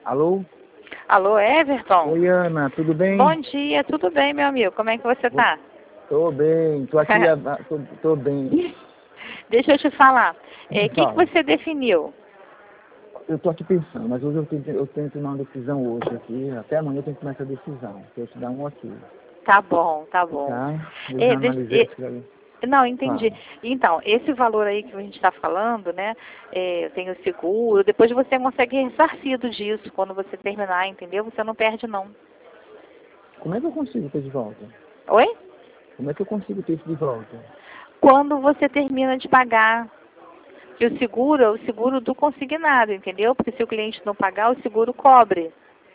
Alô? Alô, Everton? Oi, Ana, tudo bem? Bom dia, tudo bem, meu amigo? Como é que você tá? Tô bem, tô aqui, tô bem. Deixa eu te falar. O que Fala. você definiu? Eu tô aqui pensando, mas hoje eu tenho que tomar uma decisão hoje aqui. Até amanhã eu tenho que tomar essa decisão. Pra eu te dar um ok. Tá bom, tá bom. Tá? Eu já analisei aquilo ali. Não, entendi. Fala. Então, esse valor aí que a gente está falando, né? Eu tenho seguro, depois você consegue ressarcido disso quando você terminar, entendeu? Você não perde, não. Como é que eu consigo ter de volta? Oi? Como é que eu consigo ter isso de volta? Quando você termina de pagar. E o seguro é o seguro do consignado, entendeu? Porque se o cliente não pagar, o seguro cobre.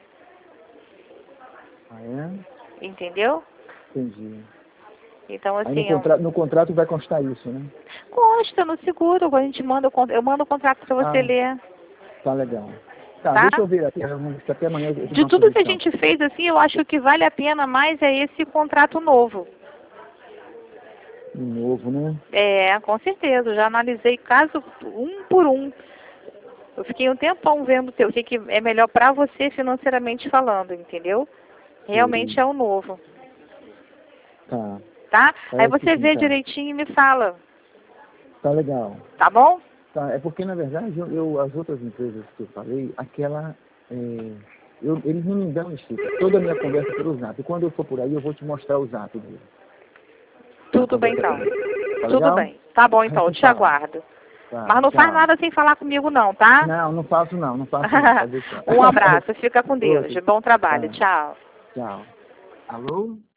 Ah, é? Entendeu? Entendi. Então, Aí assim, no contrato vai constar isso, né? consta no seguro, a gente manda, eu mando o contrato para você Ah, ler, tá legal. Tá, tá? deixa eu ver aqui. Até amanhã eu tomo De uma tudo que a posição. gente fez, assim, eu acho que vale a pena mais é esse contrato novo. De novo, né? É, com certeza, eu já analisei caso um por um. Eu fiquei um tempão vendo o que é melhor para você financeiramente falando, entendeu? Realmente Sim. é o novo, Tá. tá? Aí Parece que você sim, vê tá. direitinho e me fala, Tá legal. tá bom? Tá, é porque, na verdade, as outras empresas que eu falei, eles não me dão sticker. Toda a minha conversa é pelo Zap. E quando eu for por aí, eu vou te mostrar o Zap dele. A Tudo bem conversa então. com ele. Tá Tudo legal? bem. Tá bom A então, eu gente te fala. aguardo. Tá, Mas não faz tchau. nada sem falar comigo não, tá? Não, não faço não, não faço não, pode deixar. Um abraço, fica com Deus. Outro. Bom trabalho, Tá, tchau. tchau. Alô?